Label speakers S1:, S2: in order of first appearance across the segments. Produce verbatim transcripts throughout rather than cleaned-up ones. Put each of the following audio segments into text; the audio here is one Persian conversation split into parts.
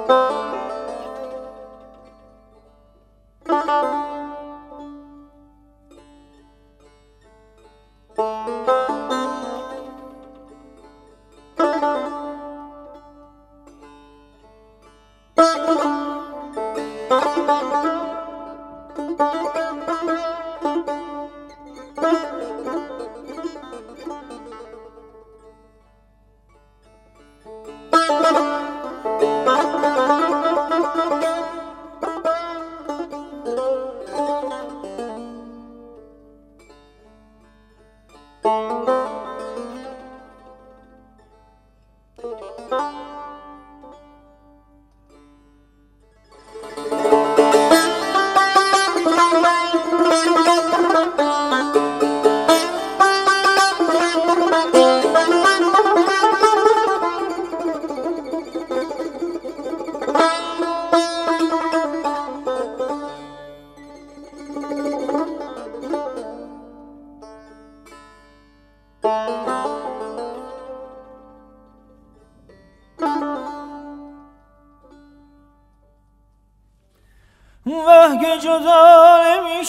S1: وه که جدا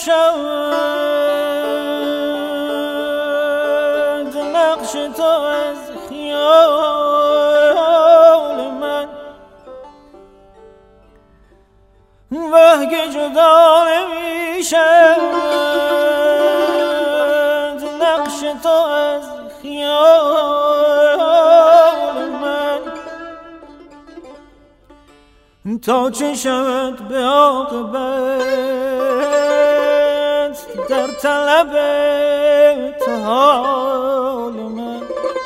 S1: نمی‌شود نقش تو از خیال من، وه که جدا نمی‌شود نقش تو از خیال من، تا چه شود به عاقبت در طلب تو حال من.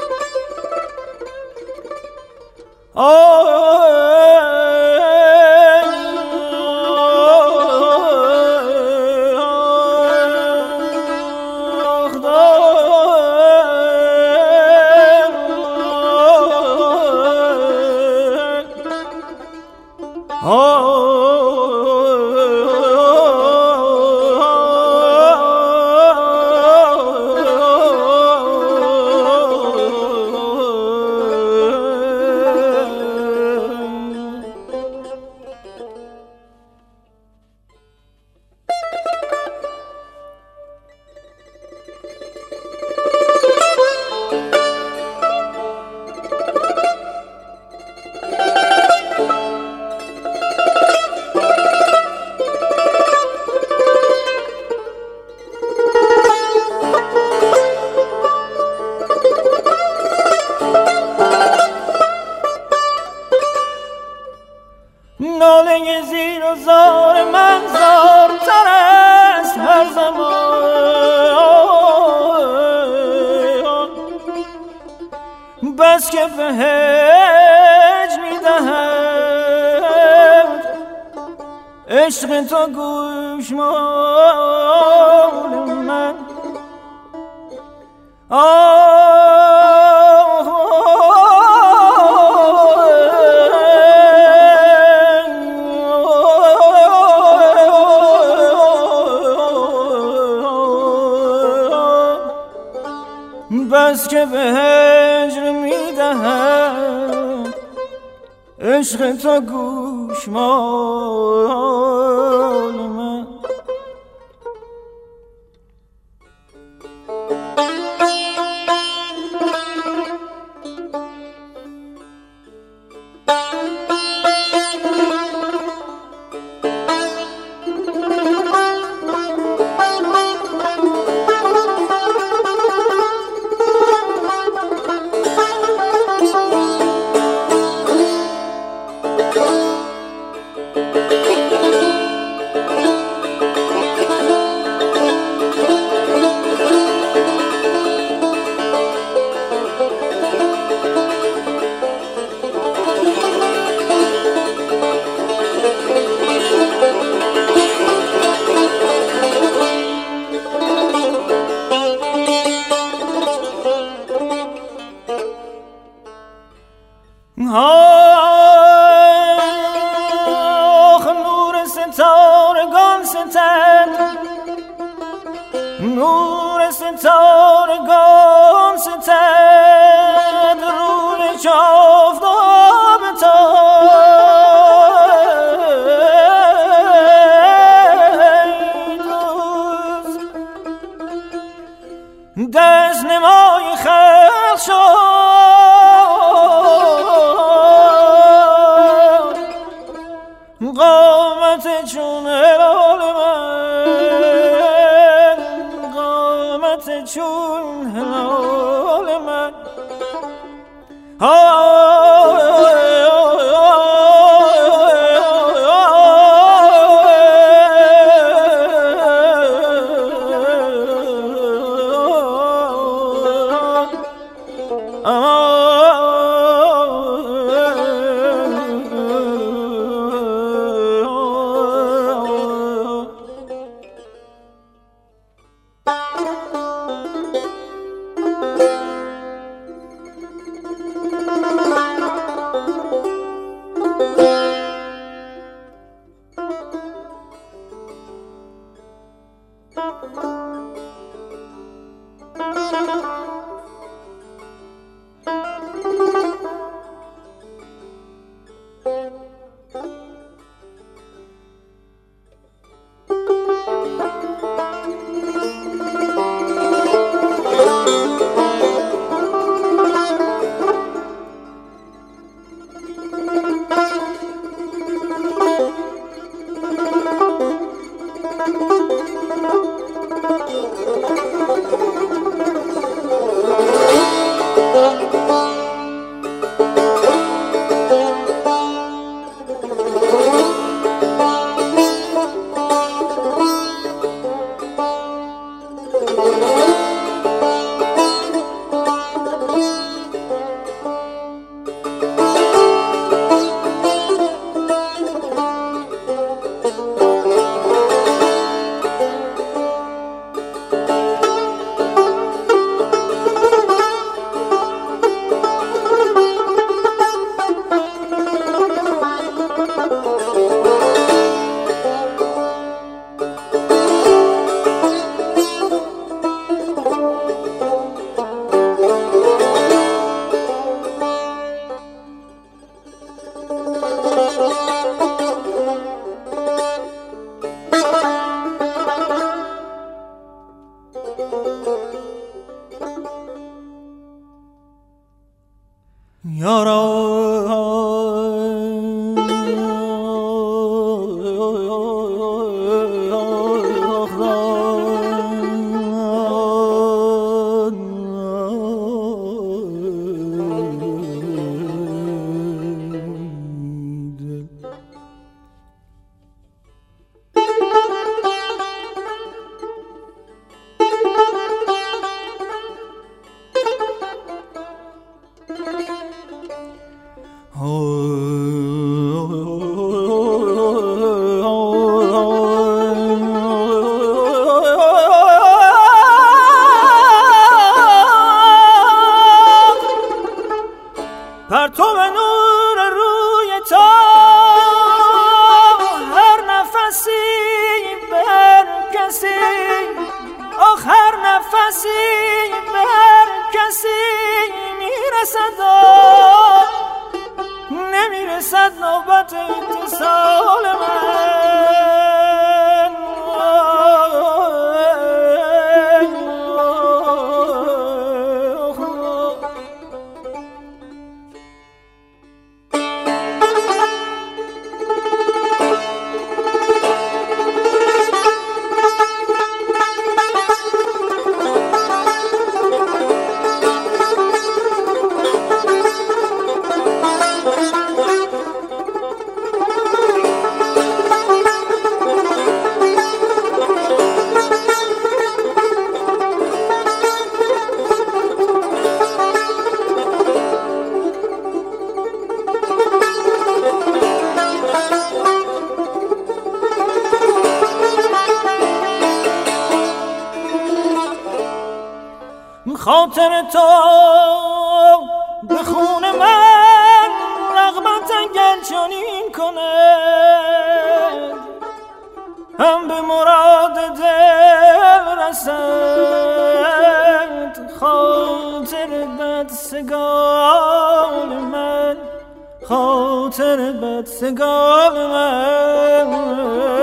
S1: ناله زیر و زار من زارتر است هر زمان، بس که به هج میدهد عشق تو گوشمال من. بس که به هجر میدهد عشق تو گوشمال من. آخ نور ستارگان ستد، نور ستارگان ستد روی چافتاب تار. پرتو نور روی تو هر نفسی بر کسی، آخر نفسی بر کسی میرسد و نمیرسد نوبت اتصال من. خاطر تو به خون من رغبت اگر چنین کند، هم به مراد دل رسد. خاطر بدسگال من، خاطر بدسگال من.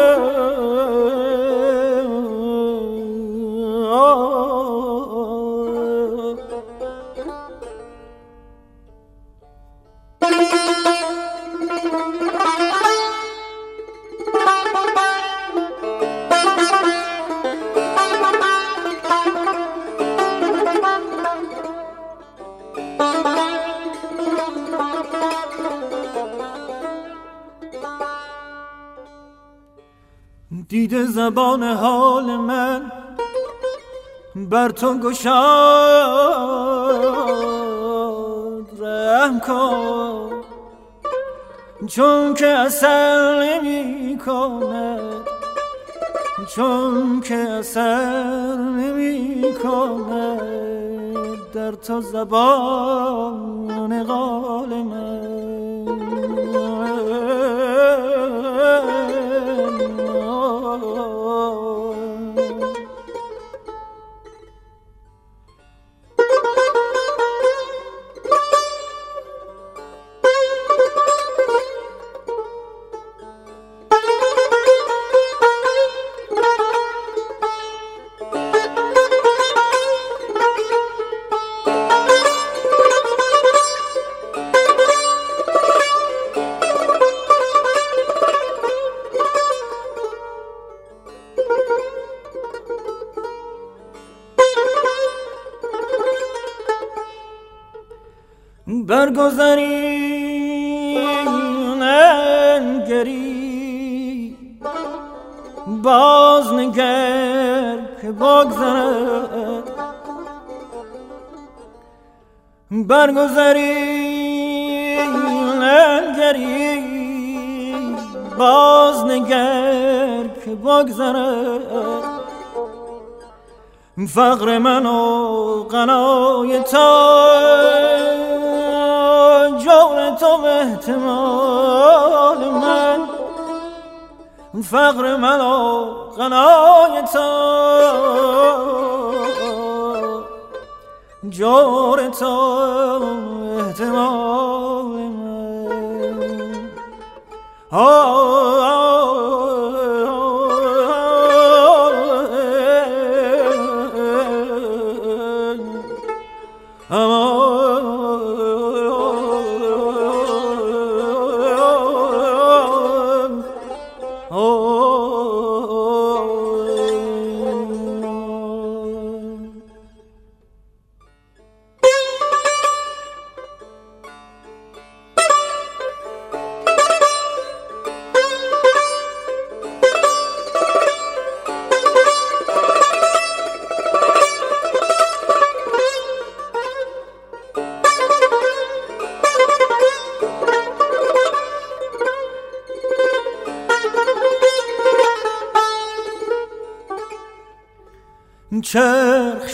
S1: دیده زبان حال من بر تو گشاد، رحم کن چون که اثر نمی کند، چون که اثر نمی کند در تو زبان قال من. برگذری ننگری باز نگر که بگذرد، برگذری ننگری باز نگر که بگذرد. فقر من و غنای تو جور تو احتمال من، فقر من و غنای تو جور تو احتمال من. آه چرخ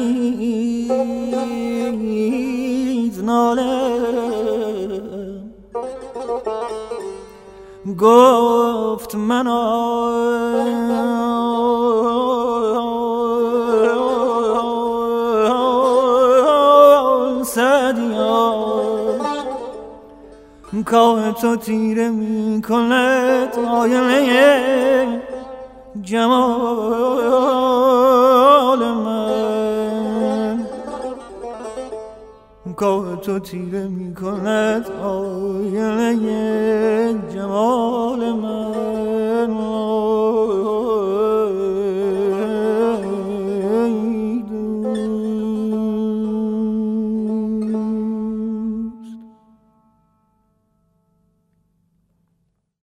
S1: شنید ناله گفت من سعدیا که تو تیره می کند آینه جمال من که تو تیره می کند آینه جمال من